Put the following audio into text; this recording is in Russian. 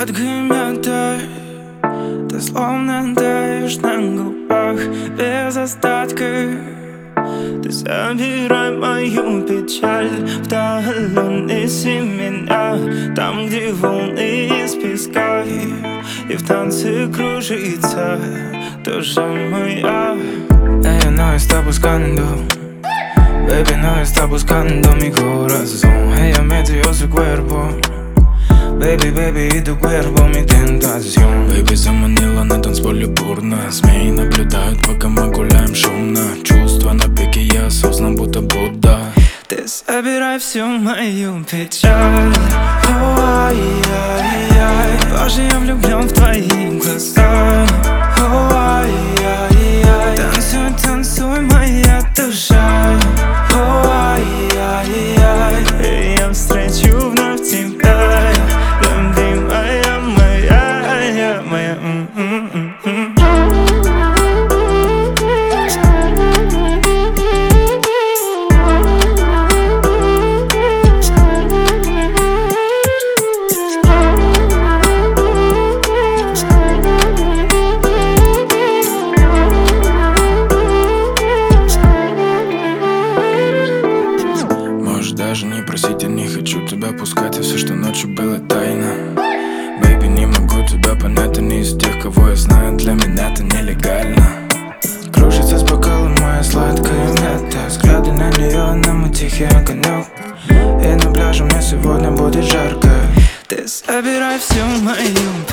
Сладкая мята, ты словно таешь на губах без остатка. Ты забирай мою печаль вдаль, неси меня там, где волны из песка, и в танце кружится душа моя. Ella no está buscando, baby, no está buscando mi corazón. Ella me dio su cuerpo, baby, baby, y tu cuerpo mi tentación. Baby, заманила на танцполе бурно. Змеи наблюдают, пока мы гуляем шумно. Чувства на пике, я осознан, будто Будда. Ты собирай всю мою печаль. Ой-ой-ой, боже, я влюблен в твои глаза. Ой-ой-ой, танцуй, танцуй, моя душа. Ой-ой-ой, я встречу вновь тебя, любимая моя, моя. Даже не просить, я не хочу тебя пускать, и все, что ночью было тайна. Бэйби, не могу тебя понять, ты не из тех, кого я знаю, для меня это нелегально. Кружится с бокала моя сладкая мята, взгляды на нее, на мой тихий огонек. И на пляже мне сегодня будет жарко. Ты собирай всю мою